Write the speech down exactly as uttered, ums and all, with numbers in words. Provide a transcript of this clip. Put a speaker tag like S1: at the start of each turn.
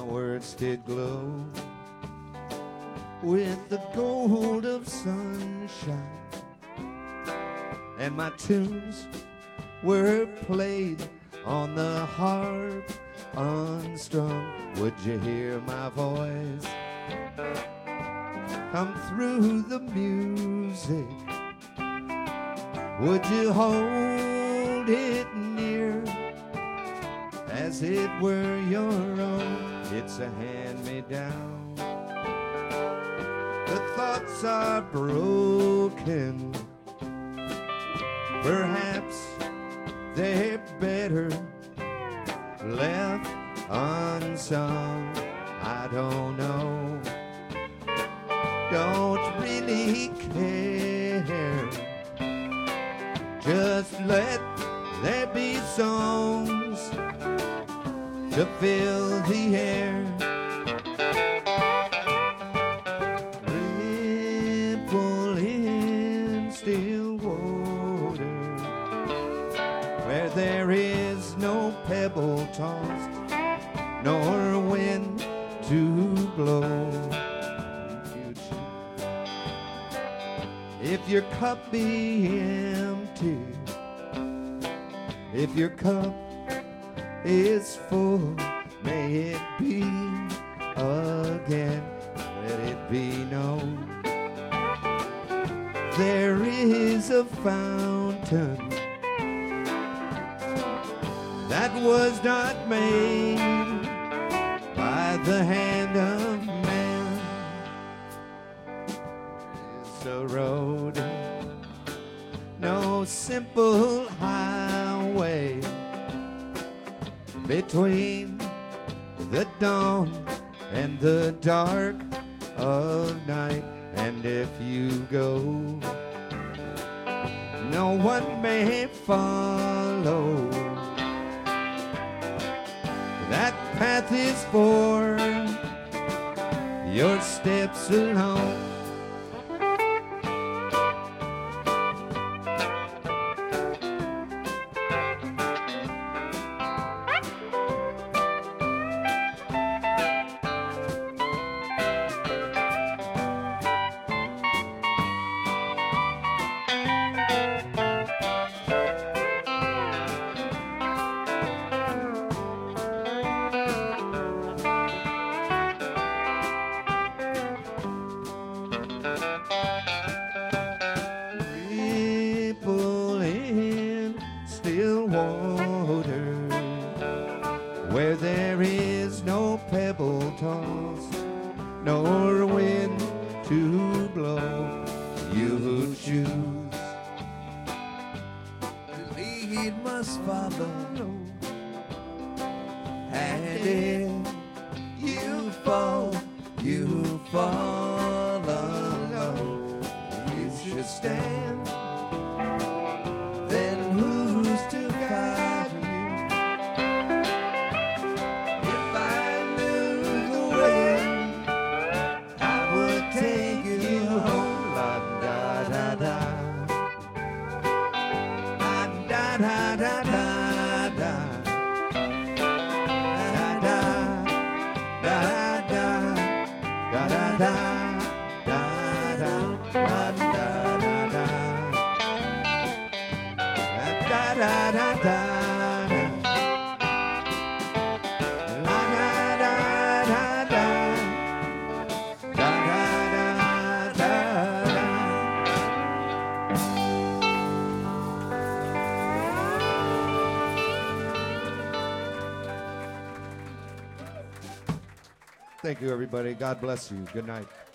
S1: words did glow with the gold of sunshine, and my tunes were played on the harp unstrung. Would you hear my voice come through the music? Would you hold it near as it were your own? It's a hand-me-down. The thoughts are broken. Perhaps they're better left unsung. I don't know. Don't really care. Just let there be songs to fill the air. Ripple in still water, where there is no pebble tossed, nor wind to blow. If your cup be empty, if your cup is full, may it be again. Let it be known there is a fountain that was not made by the hand of man. It's a road, no simple highway between the dawn and the dark of night. And if you go, no one may follow. That path is for your steps alone. Ripple in still water, where there is no pebble tossed, nor wind to blow. You who choose to lead must follow, and if you fall, you fall alone. You should stand, then who's to guide you? If I knew the way, I would take you home. La da da da, la da da da da da, da da da da da da da. Da da da da, la da da da da, da da da da da. Thank you, everybody. God bless you. Good night.